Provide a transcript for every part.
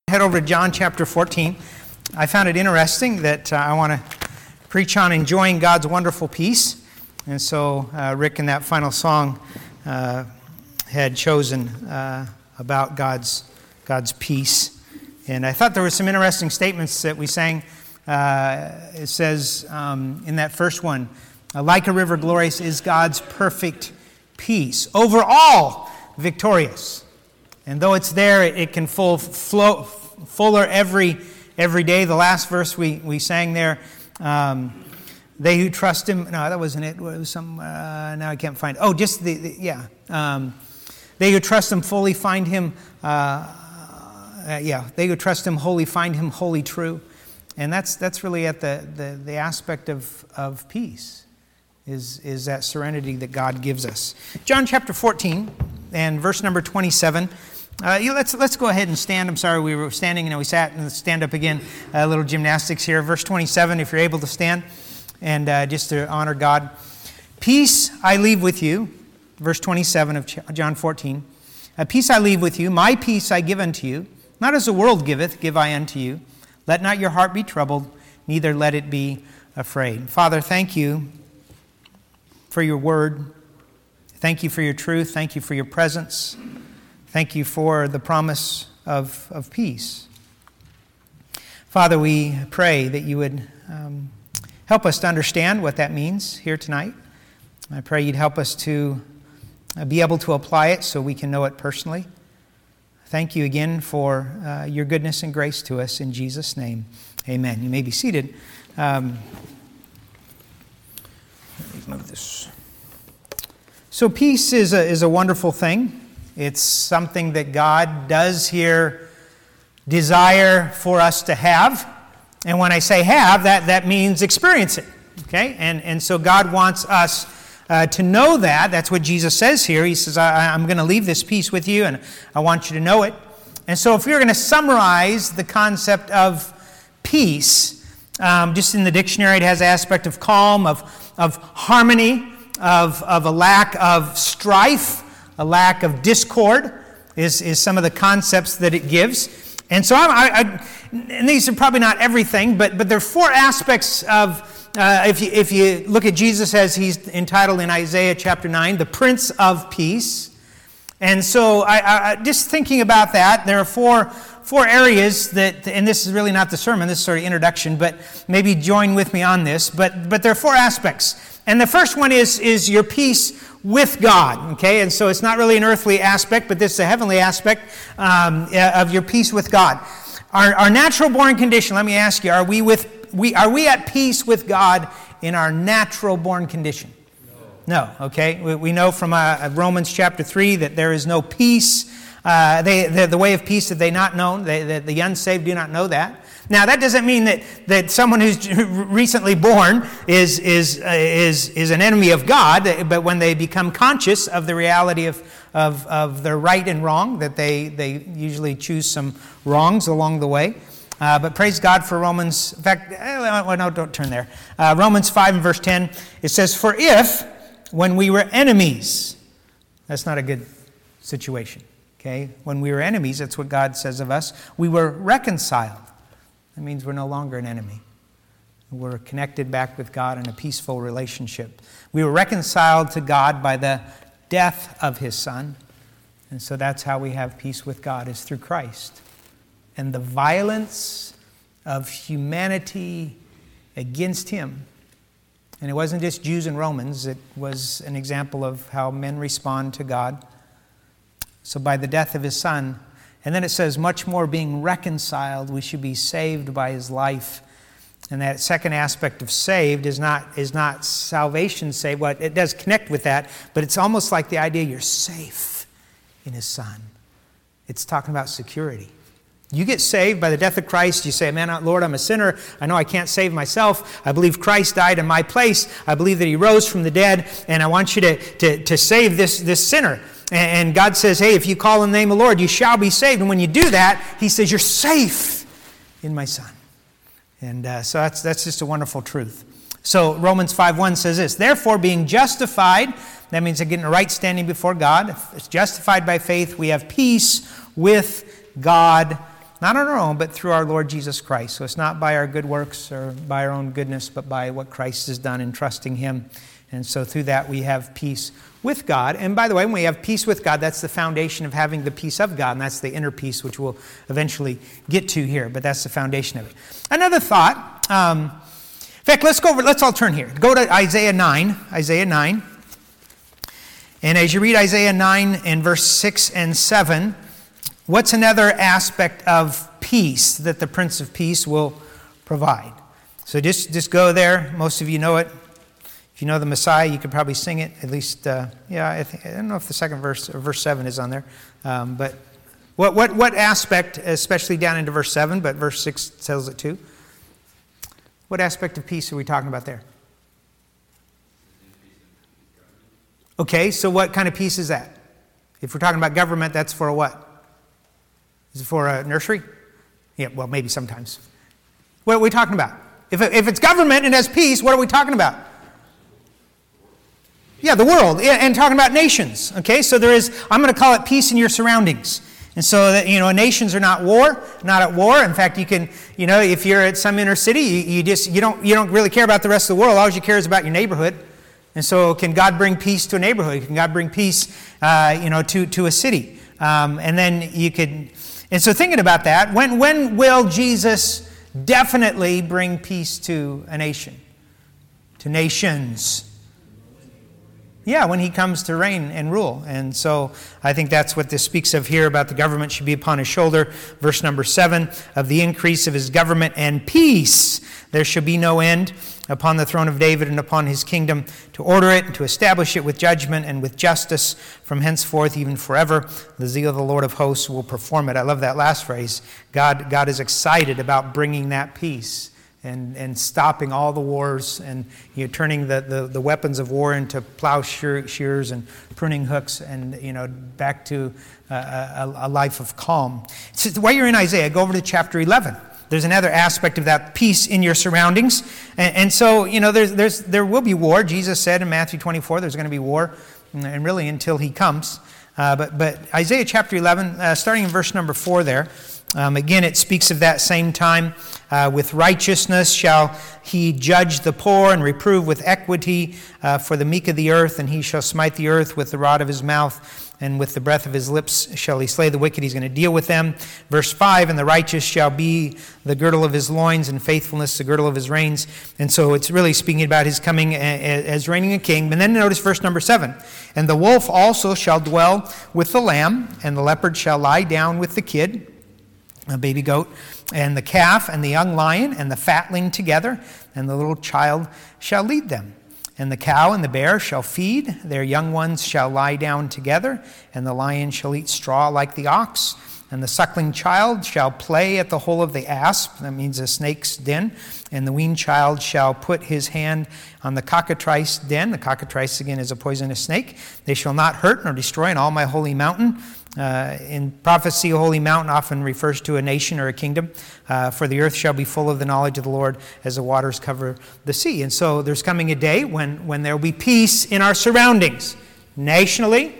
Head over to John chapter 14. I found it interesting that I want to preach on enjoying God's wonderful peace. And so Rick in that final song had chosen about God's peace. And I thought there were some interesting statements that we sang. It says in that first one, like a river glorious is God's perfect peace, over all victorious. And though it's there, it can flow fuller every day. The last verse we sang there, they who trust Him. No, that wasn't it. It was some. Now I can't find. Oh, just they who trust Him fully find Him. They who trust Him wholly find Him wholly true, and that's really at the aspect of peace. Is that serenity that God gives us. John chapter 14 and verse number 27. Let's go ahead and stand. I'm sorry, we were standing and we sat, and stand up again. A little gymnastics here. Verse 27, if you're able to stand, and just to honor God. Peace I leave with you. Verse 27 of John 14. Peace I leave with you. My peace I give unto you. Not as the world giveth, give I unto you. Let not your heart be troubled, neither let it be afraid. Father, thank you for your word. Thank you for your truth. Thank you for your presence. Thank you for the promise of peace. Father, we pray that you would help us to understand what that means here tonight. I pray you'd help us to be able to apply it so we can know it personally. Thank you again for your goodness and grace to us. In Jesus' name, amen. You may be seated. Let me move this. So peace is a wonderful thing. It's something that God does here desire for us to have. And when I say have, that means experience it. Okay? And so God wants us to know that. That's what Jesus says here. He says, I'm going to leave this peace with you, and I want you to know it. And so if you're going to summarize the concept of peace, just in the dictionary, it has the aspect of calm, of harmony, of a lack of strife, a lack of discord is some of the concepts that it gives. And so and these are probably not everything, but there are four aspects of, if you look at Jesus as he's entitled in Isaiah chapter 9, the Prince of Peace. And so I just thinking about that, there are four areas that, and this is really not the sermon, this is sort of introduction, but maybe join with me on this, but there are four aspects. And the first one is your peace with God, okay? And so it's not really an earthly aspect, but this is a heavenly aspect of your peace with God. Our natural-born condition, let me ask you, are we at peace with God in our natural-born condition? No, okay? We know from Romans chapter 3 that there is no peace. The way of peace have they not known. The unsaved do not know that. Now, that doesn't mean that someone who's recently born is an enemy of God, but when they become conscious of the reality of their right and wrong, that they usually choose some wrongs along the way. But praise God for Romans. In fact, no, don't turn there. Romans 5 and verse 10, it says, "For if, when we were enemies," that's not a good situation, okay? When we were enemies, that's what God says of us, "we were reconciled." That means we're no longer an enemy. We're connected back with God in a peaceful relationship. We were reconciled to God by the death of His Son. And so that's how we have peace with God, is through Christ. And the violence of humanity against Him. And it wasn't just Jews and Romans. It was an example of how men respond to God. So by the death of His Son, and then it says, much more being reconciled, we should be saved by His life. And that second aspect of saved is not salvation saved. Well, it does connect with that, but it's almost like the idea you're safe in His Son. It's talking about security. You get saved by the death of Christ. You say, man, Lord, I'm a sinner. I know I can't save myself. I believe Christ died in my place. I believe that He rose from the dead, and I want you to save this sinner. And God says, hey, if you call on the name of the Lord, you shall be saved. And when you do that, He says, you're safe in my Son. And so that's just a wonderful truth. So Romans 5:1 says this, "Therefore, being justified," that means they're getting a right standing before God. If it's justified by faith, we have peace with God not on our own, but through our Lord Jesus Christ. So it's not by our good works or by our own goodness, but by what Christ has done in trusting him. And so through that we have peace with God. And by the way, when we have peace with God, that's the foundation of having the peace of God. And that's the inner peace, which we'll eventually get to here. But that's the foundation of it. Another thought. In fact, let's all turn here. Go to Isaiah 9. Isaiah 9. And as you read Isaiah 9 and verse 6 and 7, what's another aspect of peace that the Prince of Peace will provide? So just go there. Most of you know it. If you know the Messiah, you could probably sing it. At least, I don't know if the second verse or verse 7 is on there. But what aspect, especially down into verse 7, but verse 6 tells it too. What aspect of peace are we talking about there? Okay, so what kind of peace is that? If we're talking about government, that's for a what? Is it for a nursery? Yeah, well, maybe sometimes. What are we talking about? If it's government and has peace, what are we talking about? Yeah, the world, and talking about nations. Okay, so I'm going to call it peace in your surroundings. And so that, nations are not at war. In fact, you can, if you're at some inner city, you don't really care about the rest of the world. All you care is about your neighborhood. And so can God bring peace to a neighborhood? Can God bring peace, to a city? And then you could, and so thinking about that, when will Jesus definitely bring peace to a nation? To nations? Yeah, when he comes to reign and rule. And so I think that's what this speaks of here about the government should be upon his shoulder. Verse number 7, of the increase of his government and peace there shall be no end upon the throne of David and upon his kingdom, to order it and to establish it with judgment and with justice from henceforth even forever. The zeal of the Lord of hosts will perform it. I love that last phrase. God is excited about bringing that peace and stopping all the wars and turning the weapons of war into plowshares and pruning hooks and back to a life of calm. So while you're in Isaiah, go over to chapter 11. There's another aspect of that peace in your surroundings. And so, there will be war. Jesus said in Matthew 24 there's going to be war, and really until he comes. But Isaiah chapter 11, starting in verse number 4 there, again, it speaks of that same time. With righteousness shall he judge the poor and reprove with equity for the meek of the earth, and he shall smite the earth with the rod of his mouth, and with the breath of his lips shall he slay the wicked. He's going to deal with them. Verse 5, and the righteous shall be the girdle of his loins, and faithfulness the girdle of his reins. And so it's really speaking about his coming as reigning a king. But then notice verse number 7, and the wolf also shall dwell with the lamb, and the leopard shall lie down with the kid, a baby goat, and the calf and the young lion and the fatling together, and the little child shall lead them. And the cow and the bear shall feed, their young ones shall lie down together, and the lion shall eat straw like the ox. And the suckling child shall play at the hole of the asp, that means a snake's den, and the weaned child shall put his hand on the cockatrice den. The cockatrice, again, is a poisonous snake. They shall not hurt nor destroy in all my holy mountain. In prophecy, a holy mountain often refers to a nation or a kingdom. For the earth shall be full of the knowledge of the Lord as the waters cover the sea. And so there's coming a day when there will be peace in our surroundings. Nationally,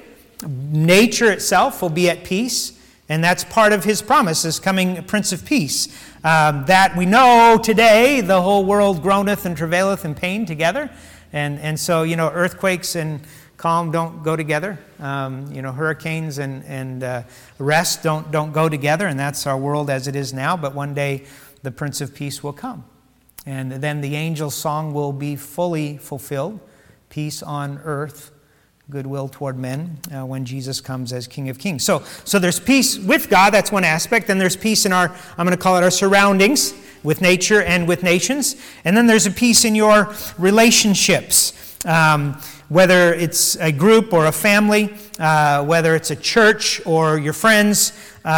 nature itself will be at peace. And that's part of his promise, as coming Prince of Peace. That we know today the whole world groaneth and travaileth in pain together. And so, earthquakes and calm don't go together. Hurricanes and rest don't go together. And that's our world as it is now. But one day the Prince of Peace will come. And then the angel's song will be fully fulfilled. Peace on earth, goodwill toward men, when Jesus comes as King of Kings. So there's peace with God, that's one aspect. Then there's peace in I'm going to call it our surroundings, with nature and with nations. And then there's a peace in your relationships, whether it's a group or a family, whether it's a church or your friends.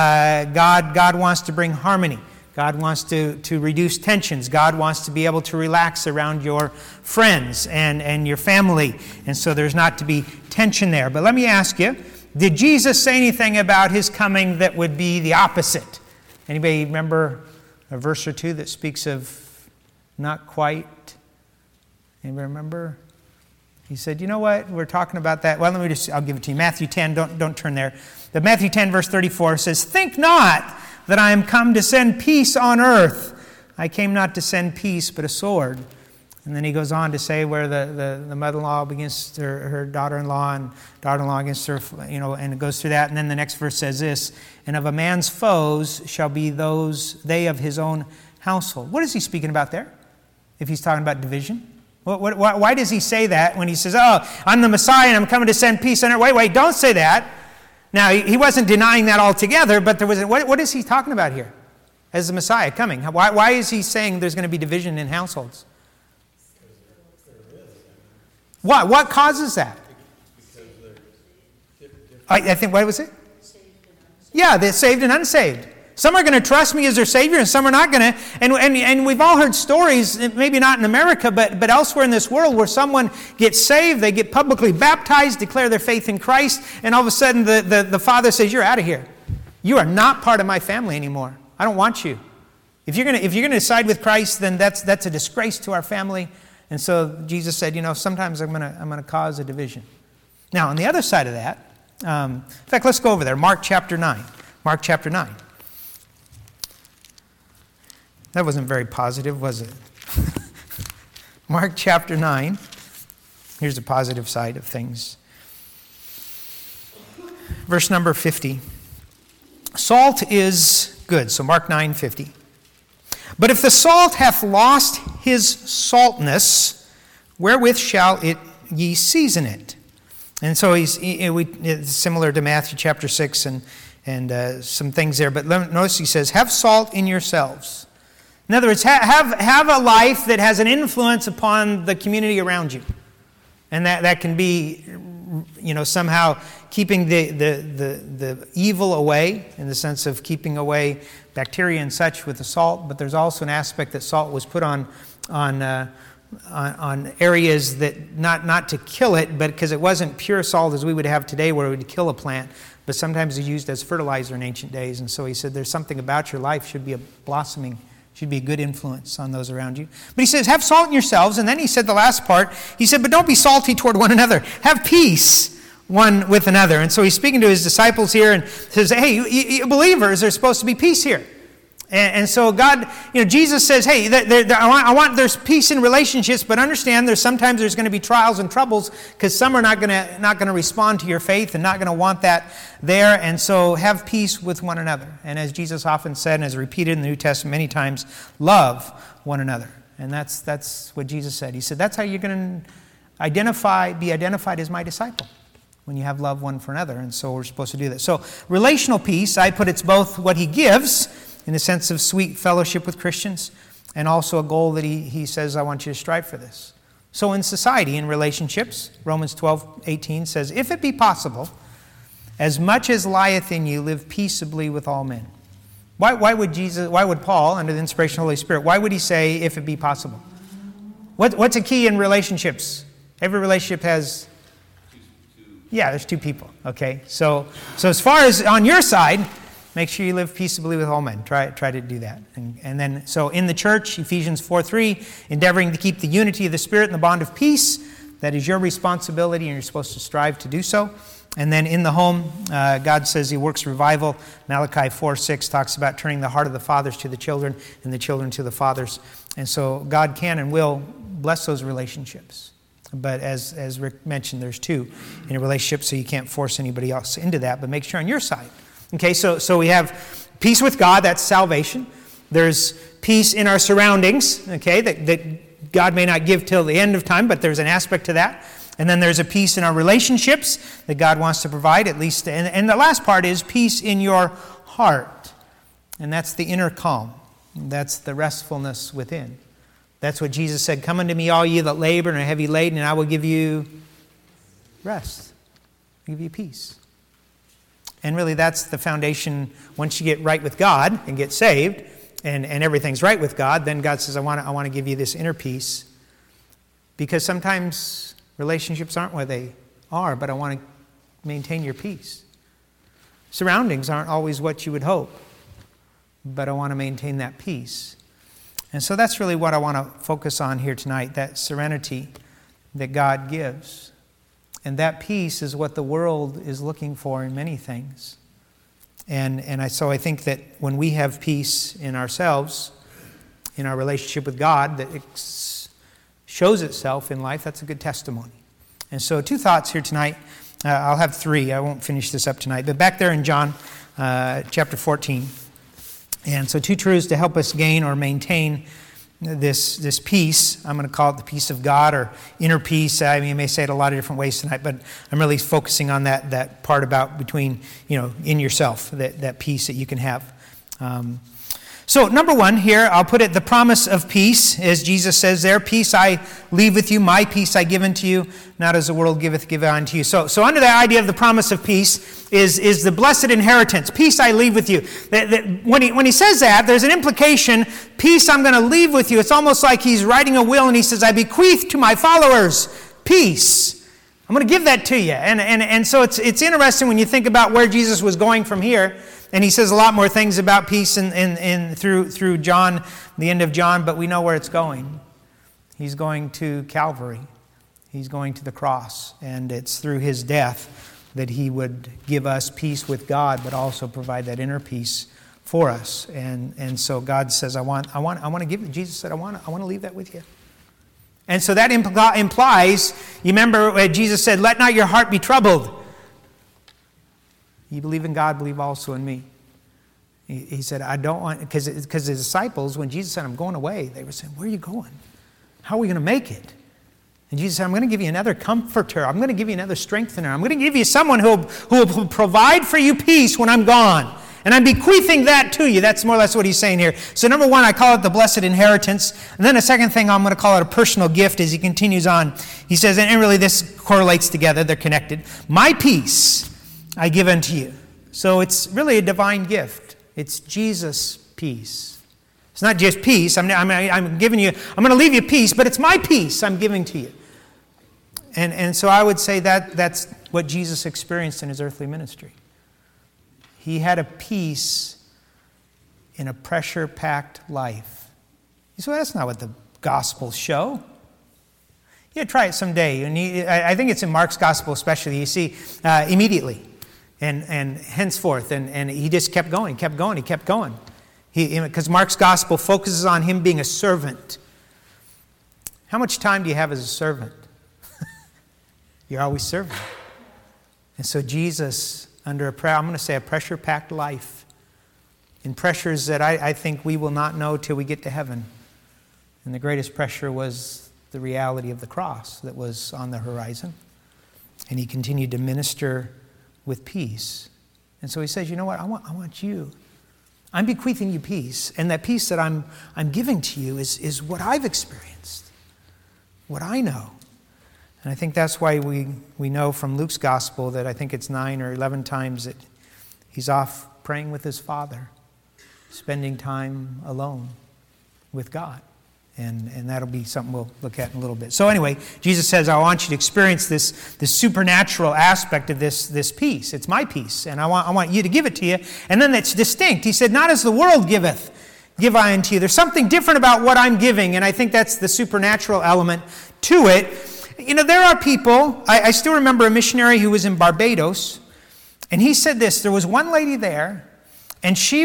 God wants to bring harmony. God wants to reduce tensions. God wants to be able to relax around your friends and your family. And so there's not to be tension there. But let me ask you, did Jesus say anything about his coming that would be the opposite? Anybody remember a verse or two that speaks of not quite? Anybody remember? He said, you know what? We're talking about that. Well, I'll give it to you. Matthew 10, don't turn there. But Matthew 10, verse 34 says, think not that I am come to send peace on earth. I came not to send peace, but a sword. And then he goes on to say where the mother-in-law against her daughter-in-law and daughter-in-law against her, and it goes through that. And then the next verse says this, and of a man's foes shall be they of his own household. What is he speaking about there? If he's talking about division? Why does he say that when he says, oh, I'm the Messiah and I'm coming to send peace on earth? Wait, don't say that. Now, he wasn't denying that altogether, but there was what is he talking about here as the Messiah coming? Why is he saying there's going to be division in households? What causes that? I think, what was it? Yeah, they're saved and unsaved. Some are going to trust me as their Savior, and some are not going to. And we've all heard stories, maybe not in America, but elsewhere in this world, where someone gets saved, they get publicly baptized, declare their faith in Christ, and all of a sudden the father says, "You're out of here. You are not part of my family anymore. I don't want you. If you're going to side with Christ, then that's a disgrace to our family." And so Jesus said, sometimes I'm going to cause a division. Now, on the other side of that, in fact, let's go over there. Mark chapter 9. Mark chapter 9. That wasn't very positive, was it? Mark chapter 9. Here's the positive side of things. Verse number 50. Salt is good. So Mark 9:50. But if the salt hath lost his saltness, wherewith shall ye season it? And so it's similar to Matthew chapter 6 and some things there. But notice he says, have salt in yourselves. In other words, have a life that has an influence upon the community around you. And that can be, somehow keeping the evil away, in the sense of keeping away bacteria and such with the salt. But there's also an aspect that salt was put on areas that not to kill it, but because it wasn't pure salt as we would have today, where it would kill a plant. But sometimes it's used as fertilizer in ancient days. And so he said, there's something about your life should be a blossoming. Should be a good influence on those around you. But he says, have salt in yourselves. And then he said the last part, he said, but don't be salty toward one another. Have peace one with another. And so he's speaking to his disciples here and says, hey, you believers, there's supposed to be peace here. And so God, Jesus says, hey, I want there's peace in relationships, but understand sometimes there's going to be trials and troubles, because some are not going to respond to your faith and not going to want that there. And so have peace with one another. And as Jesus often said, and as repeated in the New Testament many times, love one another. And that's what Jesus said. He said, that's how you're going to be identified as my disciple, when you have love one for another. And so we're supposed to do that. So relational peace, I put it's both what he gives, in the sense of sweet fellowship with Christians, and also a goal that he says, I want you to strive for this. So in society, in relationships, Romans 12:18 says, if it be possible, as much as lieth in you, live peaceably with all men. Why would Paul, under the inspiration of the Holy Spirit, why would he say, if it be possible? What's a key in relationships? Every relationship has, there's two people, okay? So as far as on your side, make sure you live peaceably with all men. Try to do that. And then, so in the church, Ephesians 4:3, endeavoring to keep the unity of the Spirit in the bond of peace. That is your responsibility, and you're supposed to strive to do so. And then in the home, God says he works revival. Malachi 4:6 talks about turning the heart of the fathers to the children and the children to the fathers. And so God can and will bless those relationships. But as Rick mentioned, there's two in a relationship, so you can't force anybody else into that. But make sure on your side. Okay, so we have peace with God, that's salvation. There's peace in our surroundings, okay, that God may not give till the end of time, but there's an aspect to that. And then there's a peace in our relationships that God wants to provide, at least. And the last part is peace in your heart. And that's the inner calm. That's the restfulness within. That's what Jesus said, come unto me, all ye that labor and are heavy laden, and I will give you rest. I'll give you peace. And really that's the foundation. Once you get right with God and get saved and everything's right with God, then God says, I want to give you this inner peace. Because sometimes relationships aren't where they are, but I want to maintain your peace. Surroundings aren't always what you would hope, but I want to maintain that peace. And so that's really what I want to focus on here tonight, that serenity that God gives. And that peace is what the world is looking for in many things. So I think that when we have peace in ourselves, in our relationship with God, that it shows itself in life, that's a good testimony. And so 2 thoughts here tonight. I'll have 3. I won't finish this up tonight. But back there in John chapter 14. And so 2 truths to help us gain or maintain this peace. I'm going to call it the peace of God or inner peace. I mean, you may say it a lot of different ways tonight, but I'm really focusing on that part about between, in yourself, that peace that you can have. So number 1 here, I'll put it the promise of peace, as Jesus says there, peace I leave with you, my peace I give unto you, not as the world giveth, give I unto you. So under the idea of the promise of peace is the blessed inheritance. Peace I leave with you. When he says that, there's an implication, peace I'm going to leave with you. It's almost like he's writing a will and he says, I bequeath to my followers peace. I'm going to give that to you. And so it's interesting when you think about where Jesus was going from here. And he says a lot more things about peace through John, the end of John, but we know where it's going. He's going to Calvary. He's going to the cross. And it's through his death that he would give us peace with God, but also provide that inner peace for us. And so God says, I want to give it. Jesus said, I want to leave that with you. And so that implies, you remember Jesus said, let not your heart be troubled. You believe in God, believe also in me. He said, I don't want, because his disciples, when Jesus said, I'm going away, they were saying, where are you going? How are we going to make it? And Jesus said, I'm going to give you another comforter. I'm going to give you another strengthener. I'm going to give you someone who will provide for you peace when I'm gone. And I'm bequeathing that to you. That's more or less what he's saying here. So number 1, I call it the blessed inheritance. And then a second thing, I'm going to call it a personal gift as he continues on. He says, and really this correlates together. They're connected. My peace I give unto you. So it's really a divine gift. It's Jesus' peace. It's not just peace. I'm giving you, I'm going to leave you peace, but it's my peace I'm giving to you. And so I would say that's what Jesus experienced in his earthly ministry. He had a peace in a pressure-packed life. You say, well, that's not what the Gospels show. Yeah, try it someday. And I think it's in Mark's Gospel especially. You see, immediately. And henceforth, and he just kept going. Because Mark's gospel focuses on him being a servant. How much time do you have as a servant? You're always serving. And so Jesus, under I'm going to say a pressure-packed life, in pressures that I think we will not know till we get to heaven. And the greatest pressure was the reality of the cross that was on the horizon. And he continued to minister with peace. And so he says, you know what, I want you. I'm bequeathing you peace. And that peace that I'm giving to you is what I've experienced, what I know. And I think that's why we know from Luke's gospel that I think it's 9 or 11 times that he's off praying with his Father, spending time alone with God. And that'll be something we'll look at in a little bit. So anyway, Jesus says, I want you to experience this supernatural aspect of this peace. It's my peace, and I want you to give it to you. And then it's distinct. He said, not as the world giveth, give I unto you. There's something different about what I'm giving, and I think that's the supernatural element to it. You know, there are people, I still remember a missionary who was in Barbados, and he said this, there was one lady there, and she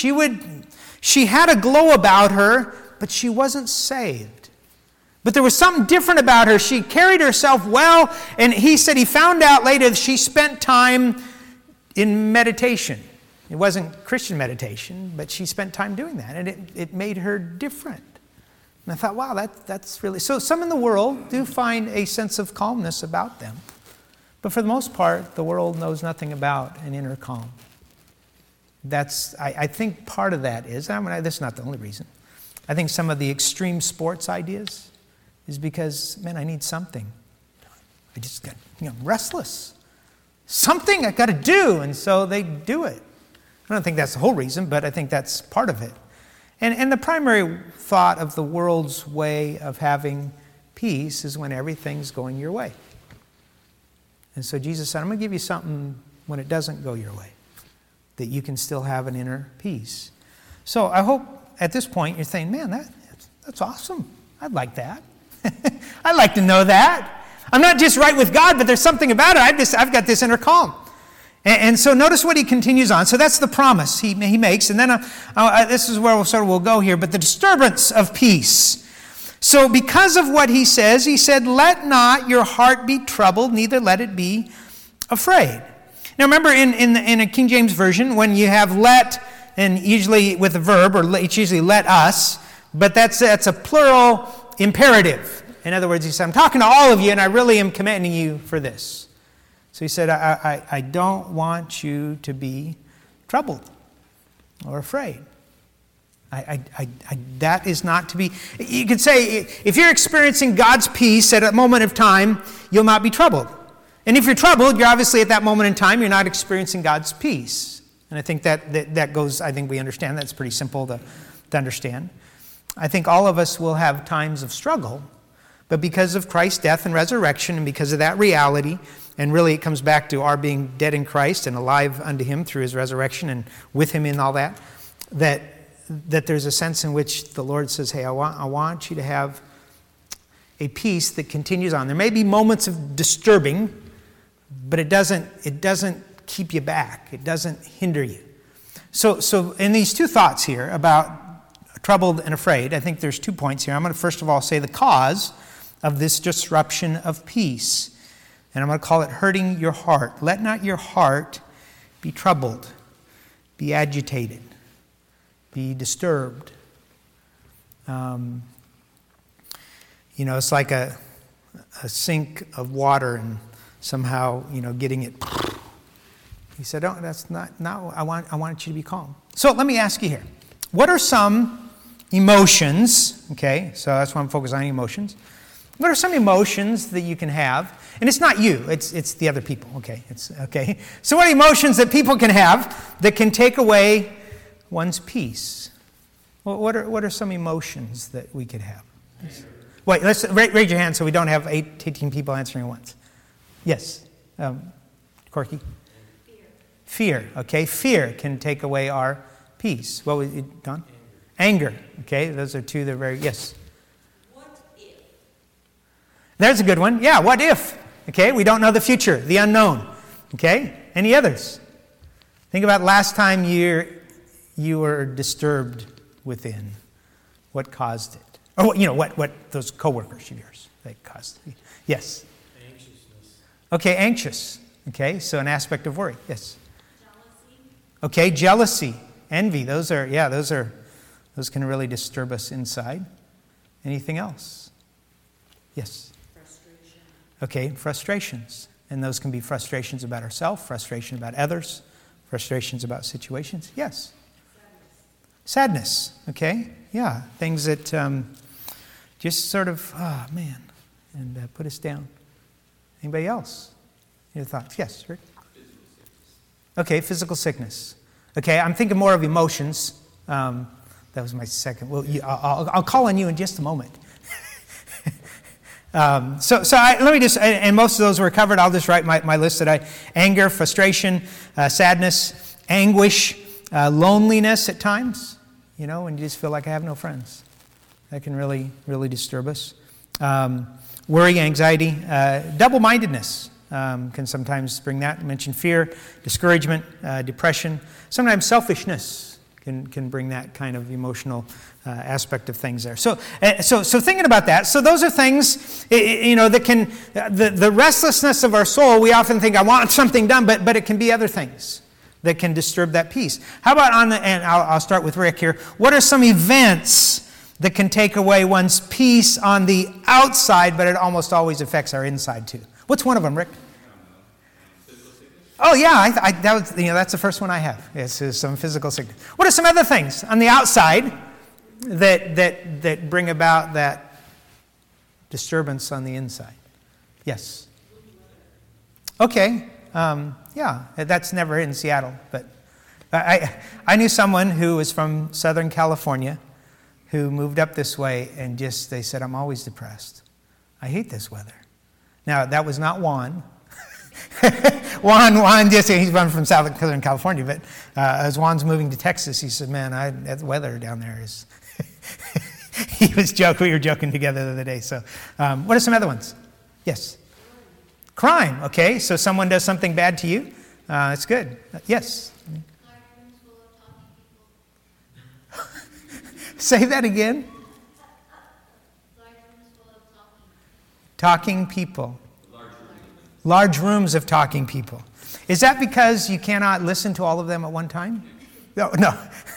had a glow about her, but she wasn't saved. But there was something different about her. She carried herself well, and he said he found out later that she spent time in meditation. It wasn't Christian meditation, but she spent time doing that, and it made her different. And I thought, wow, that's really... So some in the world do find a sense of calmness about them. But for the most part, the world knows nothing about an inner calm. I think part of that is, this is not the only reason, I think some of the extreme sports ideas is because, man, I need something. I just got, restless. Something I got to do, and so they do it. I don't think that's the whole reason, but I think that's part of it. And the primary thought of the world's way of having peace is when everything's going your way. And so Jesus said, I'm going to give you something when it doesn't go your way, that you can still have an inner peace. So I hope at this point you're saying, man, that's awesome. I'd like that. I'd like to know that. I'm not just right with God, but there's something about it. I've got this inner calm. And so notice what he continues on. So that's the promise he makes. And then this is where we'll go here. But the disturbance of peace. So because of what he says, he said, let not your heart be troubled, neither let it be afraid. Now remember in a King James Version, when you have let, and usually with a verb, or it's usually let us, but that's a plural imperative. In other words, he said, I'm talking to all of you, and I really am commanding you for this. So he said, I don't want you to be troubled or afraid. That is not to be. You could say, if you're experiencing God's peace at a moment of time, you'll not be troubled. And if you're troubled, you're obviously at that moment in time, you're not experiencing God's peace. And I think that goes, I think we understand. That's pretty simple to understand. I think all of us will have times of struggle, but because of Christ's death and resurrection, and because of that reality, and really it comes back to our being dead in Christ and alive unto him through his resurrection and with him in all that there's a sense in which the Lord says, hey, I want you to have a peace that continues on. There may be moments of disturbing, but it doesn't keep you back. It doesn't hinder you. So in these two thoughts here about troubled and afraid, I think there's 2 points here. I'm going to first of all say the cause of this disruption of peace. And I'm going to call it hurting your heart. Let not your heart be troubled, be agitated, be disturbed. It's like a sink of water and somehow, getting it. He said, "Oh, that's not. I want you to be calm." So let me ask you here: what are some emotions? Okay, so that's why I'm focused on emotions. What are some emotions that you can have? And it's not you; it's the other people. Okay, it's okay. So what are emotions that people can have that can take away one's peace? Well, what are some emotions that we could have? Wait, let's raise your hand so we don't have 18 people answering at once. Yes, Corky. Fear. Okay, fear can take away our peace. What was it, Don? Anger. Okay, those are two that are very, yes. What if? There's a good one. Yeah, what if? Okay, we don't know the future, the unknown. Okay, any others? Think about last time you were disturbed within. What caused it? Or, what those coworkers of yours, they caused it. Yes? Anxiousness. Okay, anxious. Okay, so an aspect of worry. Yes? Jealousy. Okay, jealousy, envy. Those can really disturb us inside. Anything else? Yes? Frustration. Okay, frustrations. And those can be frustrations about ourselves, frustration about others, frustrations about situations. Yes? Sadness. Okay, yeah. Things that just sort of, and put us down. Anybody else? Any thoughts? Yes, Rick? Okay, physical sickness. Okay, I'm thinking more of emotions. That was my second. Well, I'll call on you in just a moment. Let me just, and most of those were covered. I'll just write my list that anger, frustration, sadness, anguish, loneliness at times. When you just feel like I have no friends. That can really, really disturb us. Worry, anxiety, double-mindedness can sometimes bring that. I mentioned fear, discouragement, depression. Sometimes selfishness can bring that kind of emotional aspect of things there. So thinking about that, so those are things, that can, the restlessness of our soul, we often think, I want something done, but it can be other things that can disturb that peace. How about and I'll start with Rick here. What are some events that can take away one's peace on the outside, but it almost always affects our inside too? What's one of them, Rick? Oh yeah, that's the first one I have. Is some physical sickness. What are some other things on the outside that bring about that disturbance on the inside? Yes. Okay. Yeah, that's never in Seattle, but I knew someone who was from Southern California who moved up this way and they said, I'm always depressed. I hate this weather. Now, that was not Juan. Juan, he's from Southern California, but as Juan's moving to Texas, he said, man, that weather down there is... we were joking together the other day. So what are some other ones? Yes? Crime, okay, so someone does something bad to you. It's good. Yes? Large rooms full of talking people. Say that again. Large rooms full of Talking talking. people. Large rooms of talking people. Is that because you cannot listen to all of them at one time? No.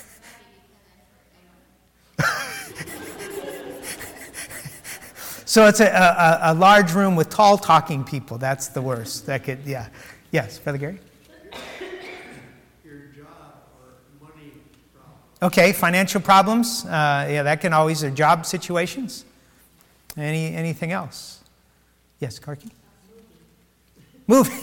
So it's a large room with tall talking people. That's the worst. That could, yeah. Yes, Brother Gary? Your job or money problem. Okay, financial problems. Yeah, that can always, or job situations. Anything else? Yes, Karki? Moving.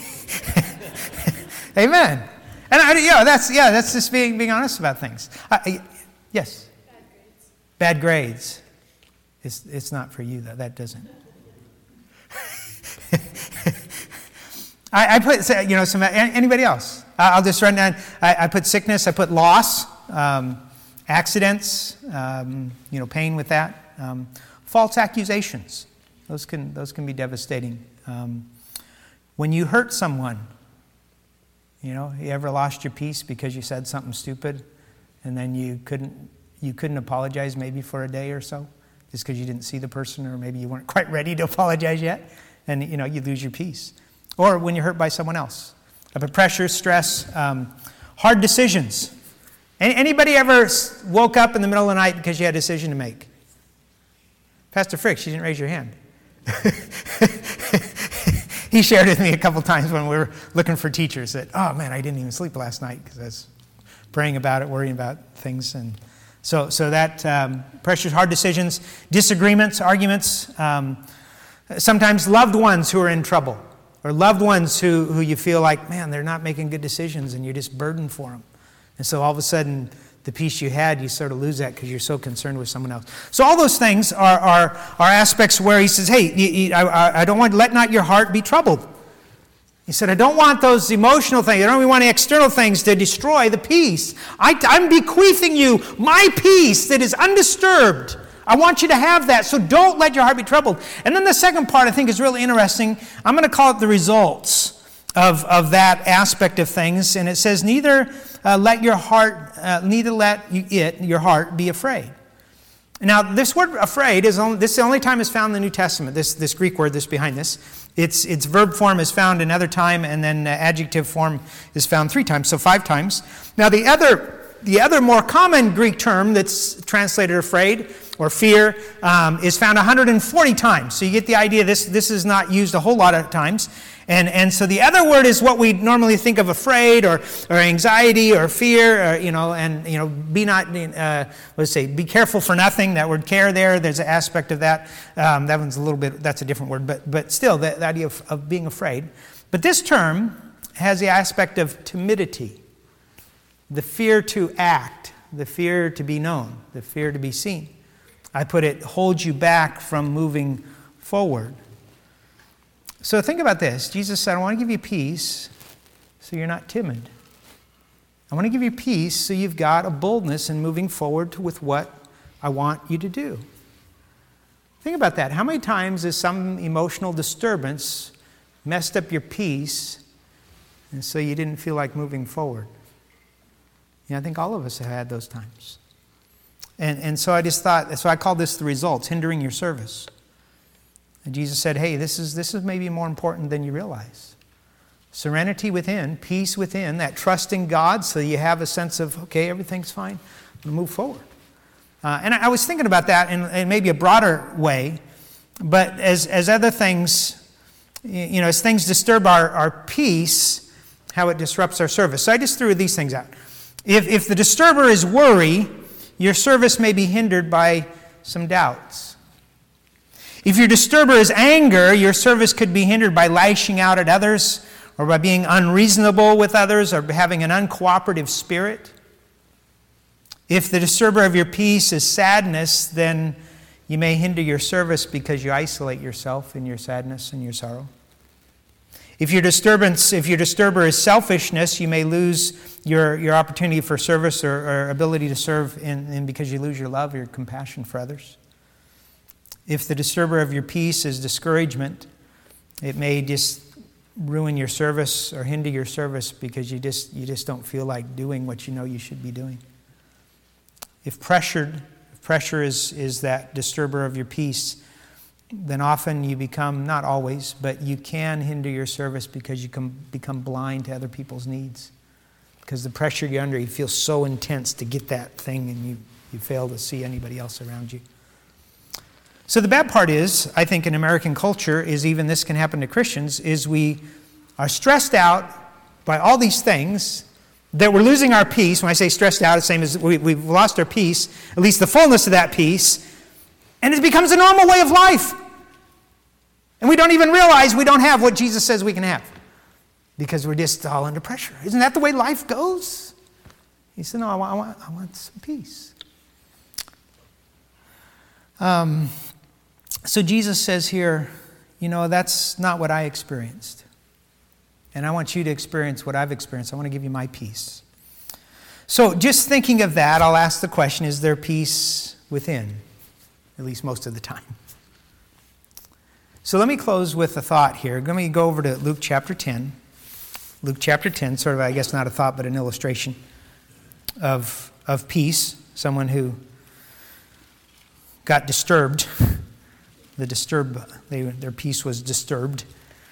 Amen. And that's just being honest about things. Yes. Bad grades. It's not for you though. That doesn't. I put some. Anybody else? I'll just run down. I put sickness. I put loss, accidents. Pain with that. False accusations. Those can be devastating. When you hurt someone, you ever lost your peace because you said something stupid, and then you couldn't apologize maybe for a day or so, just because you didn't see the person, or maybe you weren't quite ready to apologize yet, and you lose your peace. Or when you're hurt by someone else. I put pressure, stress, hard decisions. Anybody ever woke up in the middle of the night because you had a decision to make? Pastor Frick, she didn't raise your hand. He shared with me a couple times when we were looking for teachers that, oh man, I didn't even sleep last night because I was praying about it, worrying about things. And so that pressures, hard decisions, disagreements, arguments, sometimes loved ones who are in trouble, or loved ones who you feel like, man, they're not making good decisions and you're just burdened for them. And so all of a sudden, the peace you had, you sort of lose that because you're so concerned with someone else. So all those things are aspects where he says, hey, I don't want, let not your heart be troubled. He said, I don't want those emotional things. I don't even want external things to destroy the peace. I'm bequeathing you my peace that is undisturbed. I want you to have that, so don't let your heart be troubled. And then the second part I think is really interesting. I'm going to call it the results of that aspect of things. And it says, neither let your heart be afraid. Now, this word afraid this is the only time it's found in the New Testament. This Greek word that's behind this, its verb form is found another time, and then adjective form is found 3 times, so 5 times. Now, the other more common Greek term that's translated afraid or fear is found 140 times. So you get the idea. This is not used a whole lot of times. And so the other word is what we normally think of afraid or anxiety or fear, be careful for nothing. That word care there's an aspect of that. That one's that's a different word, but still the idea of being afraid. But this term has the aspect of timidity, the fear to act, the fear to be known, the fear to be seen. I put it holds you back from moving forward. So think about this. Jesus said, I want to give you peace so you're not timid. I want to give you peace so you've got a boldness in moving forward with what I want you to do. Think about that. How many times has some emotional disturbance messed up your peace and so you didn't feel like moving forward? I think all of us have had those times. And so I just thought, so I call this the results, hindering your service. And Jesus said, hey, this is maybe more important than you realize. Serenity within, peace within, that trust in God so you have a sense of, okay, everything's fine, I'm going to move forward. And I was thinking about that in maybe a broader way, but as other things, as things disturb our peace, how it disrupts our service. So I just threw these things out. If the disturber is worry, your service may be hindered by some doubts. If your disturber is anger, your service could be hindered by lashing out at others, or by being unreasonable with others, or having an uncooperative spirit. If the disturber of your peace is sadness, then you may hinder your service because you isolate yourself in your sadness and your sorrow. If your disturber is selfishness, you may lose your opportunity for service or ability to serve because you lose your love or your compassion for others. If the disturber of your peace is discouragement, it may just ruin your service or hinder your service because you just don't feel like doing what you know you should be doing. If pressure is that disturber of your peace, then often you become, not always, but you can hinder your service because you can become blind to other people's needs. Because the pressure you're under, you feel so intense to get that thing and you fail to see anybody else around you. So the bad part is, I think in American culture, is even this can happen to Christians, is we are stressed out by all these things that we're losing our peace. When I say stressed out, it's the same as we've lost our peace, at least the fullness of that peace, and it becomes a normal way of life. And we don't even realize we don't have what Jesus says we can have because we're just all under pressure. Isn't that the way life goes? He said, no, I want some peace. So Jesus says here, that's not what I experienced. And I want you to experience what I've experienced. I want to give you my peace. So just thinking of that, I'll ask the question, is there peace within? At least most of the time. So let me close with a thought here. Let me go over to Luke chapter 10. Luke chapter 10, sort of, I guess not a thought, but an illustration of peace. Someone who got disturbed. Their peace was disturbed.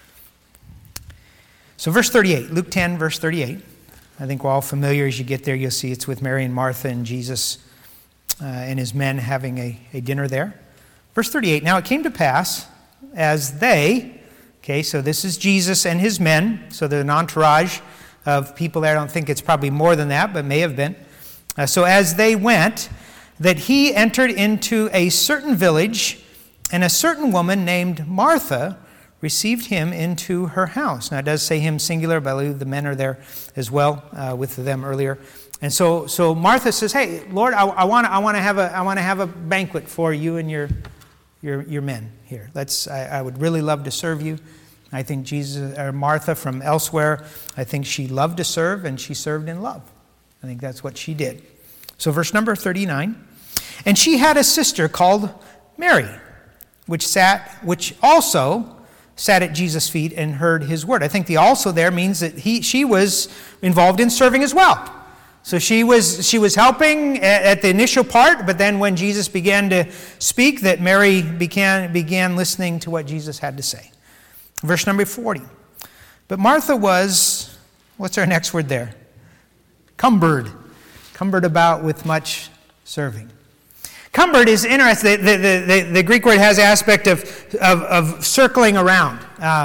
So verse 38, Luke 10, verse 38. I think we're all familiar. As you get there, you'll see it's with Mary and Martha and Jesus and his men having a dinner there. Verse 38, now it came to pass as they, okay, so this is Jesus and his men, so there's an entourage of people there. I don't think it's probably more than that, but may have been. So as they went, that he entered into a certain village, and a certain woman named Martha received him into her house. Now it does say him singular, but I believe the men are there as well with them earlier. And so Martha says, "Hey, Lord, I want to have a banquet for you and your men here. I would really love to serve you." I think Martha from elsewhere, I think she loved to serve and she served in love. I think that's what she did. So verse number 39, and she had a sister called Mary, which also sat at Jesus' feet and heard his word. I think the also there means that she was involved in serving as well. So she was helping at the initial part, but then when Jesus began to speak, that Mary began listening to what Jesus had to say. Verse number 40. But Martha was, what's our next word there? Cumbered about with much serving. Cumbered is interesting. The Greek word has aspect of circling around.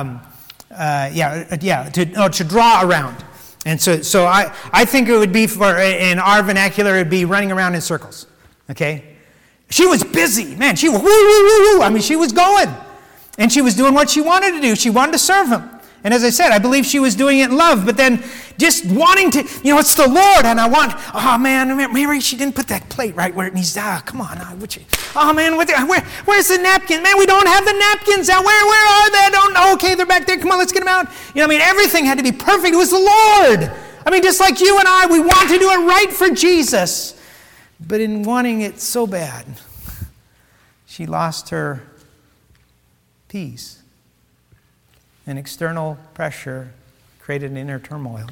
To draw around. And so I think it would be, in our vernacular, it would be running around in circles. Okay? She was busy. Man, she was woo, woo, woo, woo. I mean, she was going. And she was doing what she wanted to do. She wanted to serve him. And as I said, I believe she was doing it in love, but then just wanting to, it's the Lord, and I want, Mary, she didn't put that plate right where it needs to, come on, where's the napkin? Man, we don't have the napkins out. Where are they? I don't know. Okay, they're back there. Come on, let's get them out. Everything had to be perfect. It was the Lord. Just like you and I, we want to do it right for Jesus. But in wanting it so bad, she lost her peace. And external pressure created an inner turmoil.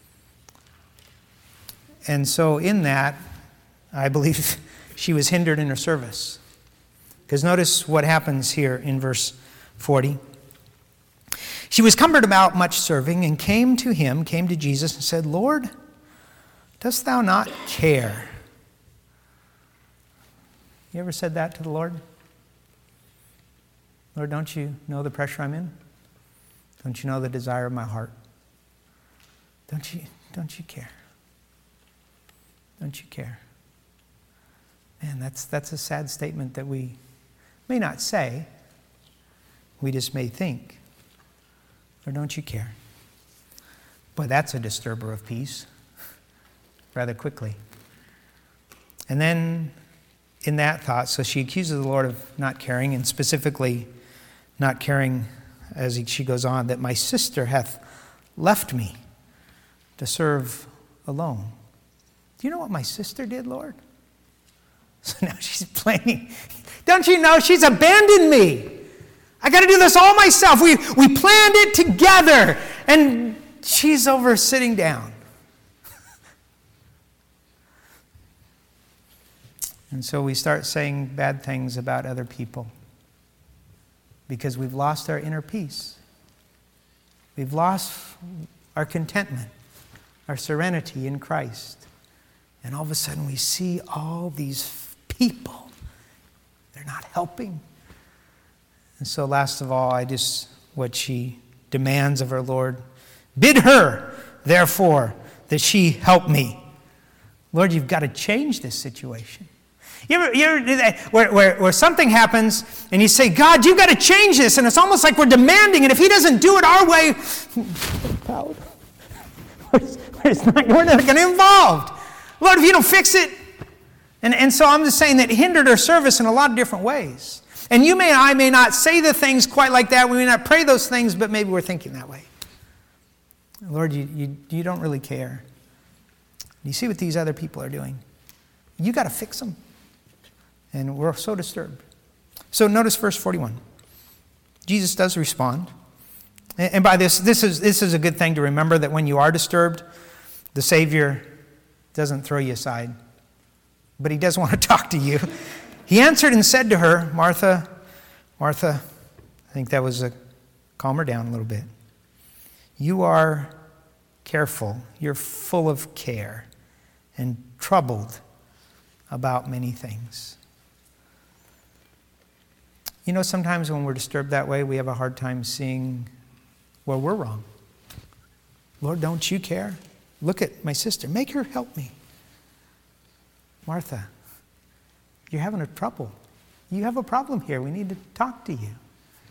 And so in that, I believe she was hindered in her service. Because notice what happens here in verse 40. She was cumbered about much serving and came to Jesus and said, Lord, dost thou not care? You ever said that to the Lord? Lord, don't you know the pressure I'm in? Don't you know the desire of my heart? Don't you care? Don't you care? Man, that's a sad statement that we may not say. We just may think. Or don't you care? Boy, that's a disturber of peace. Rather quickly. And then in that thought, so she accuses the Lord of not caring, and specifically not caring, as she goes on, that my sister hath left me to serve alone. Do you know what my sister did, Lord? So now she's playing. Don't you know she's abandoned me? I got to do this all myself. We planned it together. And she's over sitting down. And so we start saying bad things about other people because we've lost our inner peace. We've lost our contentment, our serenity in Christ. And all of a sudden we see all these people. They're not helping. And so last of all, what she demands of her Lord, bid her, therefore, that she help me. Lord, you've got to change this situation. You ever do that where something happens and you say, God, you've got to change this, and it's almost like we're demanding it. If he doesn't do it our way, we're not going to be involved. Lord, if you don't fix it. And so I'm just saying that it hindered our service in a lot of different ways. And I may not say the things quite like that. We may not pray those things, but maybe we're thinking that way. Lord, you don't really care. You see what these other people are doing. You got to fix them. And we're so disturbed. So notice verse 41. Jesus does respond. And by this is a good thing to remember, that when you are disturbed, the Savior doesn't throw you aside. But he does want to talk to you. He answered and said to her, Martha, Martha, I think that was calm her down a little bit. You are careful. You're full of care and troubled about many things. You know, sometimes when we're disturbed that way, we have a hard time seeing where we're wrong. Lord, don't you care? Look at my sister. Make her help me. Martha, you're having a trouble. You have a problem here. We need to talk to you.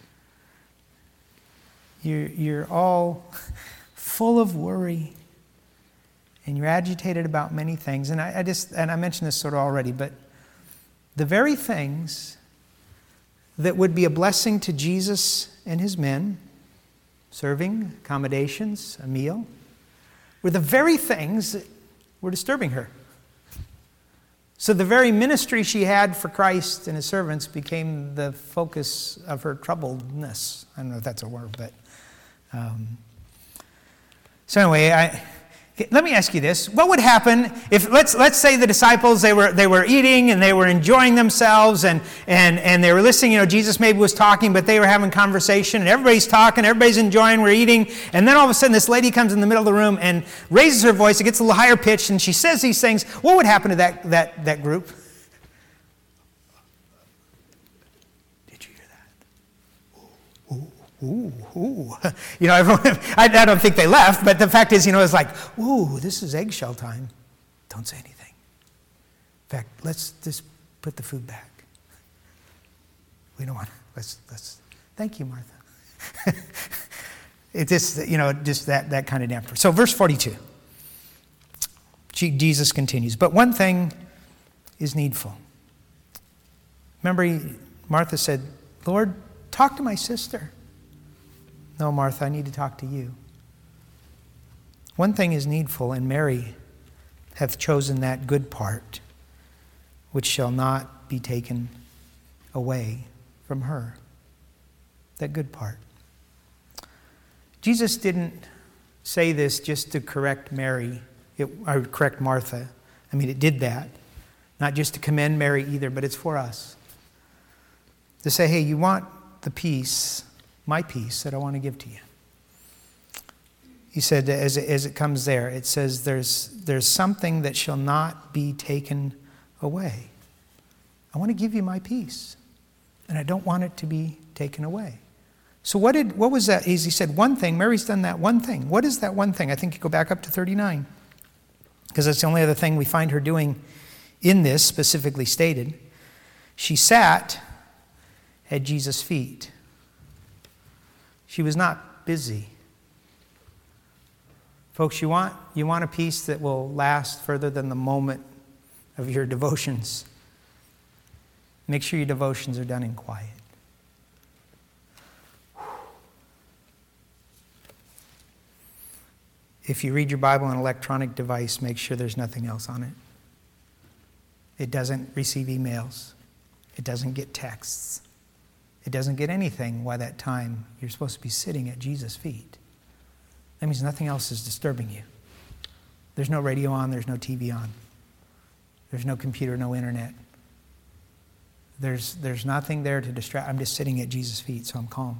You're all full of worry, and you're agitated about many things. And I mentioned this sort of already, but the very things that would be a blessing to Jesus and his men, serving, accommodations, a meal, were the very things that were disturbing her. So the very ministry she had for Christ and his servants became the focus of her troubledness. I don't know if that's a word, but... So anyway, let me ask you this. What would happen if, let's say the disciples, they were eating and they were enjoying themselves and they were listening, Jesus maybe was talking, but they were having conversation and everybody's talking, everybody's enjoying, we're eating, and then all of a sudden this lady comes in the middle of the room and raises her voice, it gets a little higher pitched, and she says these things. What would happen to that group? Did you hear that? Ooh. Everyone, I don't think they left, but the fact is, it's like, ooh, this is eggshell time. Don't say anything. In fact, let's just put the food back. We don't want to. Let's. Thank you, Martha. It's just that kind of damper. So verse 42. Jesus continues, but one thing is needful. Remember, Martha said, Lord, talk to my sister. No, Martha, I need to talk to you. One thing is needful, and Mary hath chosen that good part, which shall not be taken away from her. That good part. Jesus didn't say this just to correct or correct Martha. I mean, it did that. Not just to commend Mary either, but it's for us. To say, hey, you want the peace, my peace that I want to give to you. He said, as it comes there, it says there's something that shall not be taken away. I want to give you my peace, and I don't want it to be taken away. So what was that? He said one thing. Mary's done that one thing. What is that one thing? I think you go back up to 39, because that's the only other thing we find her doing in this, specifically stated. She sat at Jesus' feet. She was not busy. Folks, you want a peace that will last further than the moment of your devotions. Make sure your devotions are done in quiet. If you read your Bible on an electronic device, make sure there's nothing else on it. It doesn't receive emails. It doesn't get texts. it doesn't get anything by that time you're supposed to be sitting at Jesus' feet. That means nothing else is disturbing you. There's no radio on, there's no TV on. There's no computer, no internet. There's nothing there to distract. I'm just sitting at Jesus' feet, so I'm calm.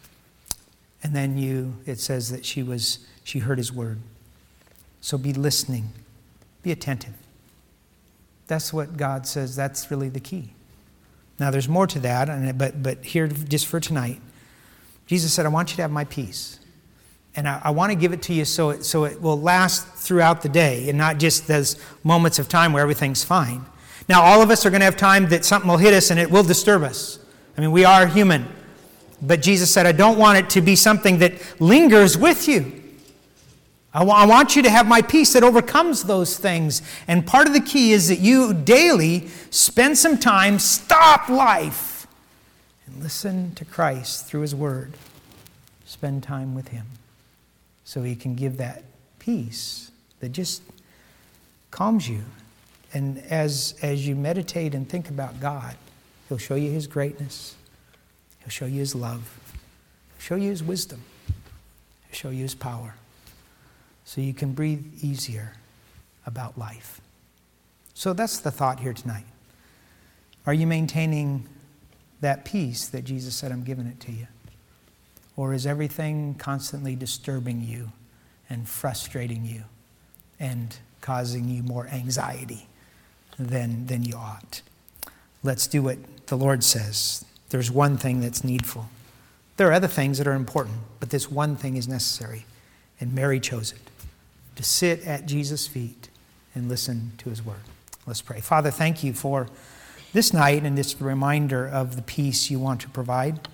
And then it says that she heard his word. So be listening. Be attentive. That's what God says. That's really the key. Now, there's more to that, but here, just for tonight, Jesus said, I want you to have my peace. And I want to give it to you so it will last throughout the day and not just those moments of time where everything's fine. Now, all of us are going to have time that something will hit us and it will disturb us. I mean, we are human. But Jesus said, I don't want it to be something that lingers with you. I want you to have my peace that overcomes those things. And part of the key is that you daily spend some time, stop life, and listen to Christ through his word. Spend time with him so he can give that peace that just calms you. And as you meditate and think about God, he'll show you his greatness. He'll show you his love. He'll show you his wisdom. He'll show you his power. So you can breathe easier about life. So that's the thought here tonight. Are you maintaining that peace that Jesus said, I'm giving it to you? Or is everything constantly disturbing you and frustrating you and causing you more anxiety than you ought? Let's do what the Lord says. There's one thing that's needful. There are other things that are important, but this one thing is necessary. And Mary chose it, to sit at Jesus' feet and listen to his word. Let's pray. Father, thank you for this night and this reminder of the peace you want to provide.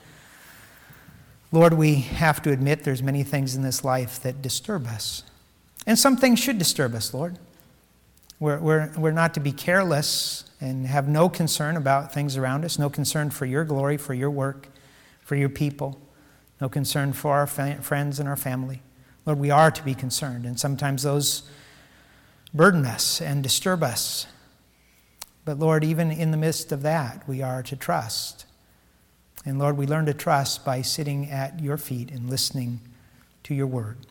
Lord, we have to admit there's many things in this life that disturb us. And some things should disturb us, Lord. We're not to be careless and have no concern about things around us, no concern for your glory, for your work, for your people, no concern for our friends and our family. Lord, we are to be concerned, and sometimes those burden us and disturb us. But Lord, even in the midst of that, we are to trust. And Lord, we learn to trust by sitting at your feet and listening to your word.